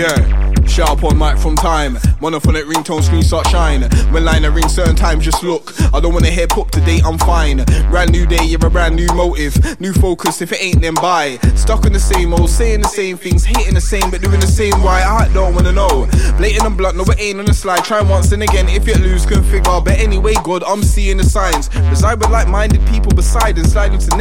Shut up on mic from time. Monophonic ringtone screen start shine. When line a ring certain times just look. I don't wanna hear pop to date, I'm fine. Brand new day, you're a brand new motive. New focus, if it ain't then buy. Stuck in the same old, saying the same things. Hating the same but doing the same why. I don't wanna know. Blatant and blunt, no it ain't on the slide. Try once and again, if you lose configure. But anyway God, I'm seeing the signs. Reside with like-minded people beside and slide into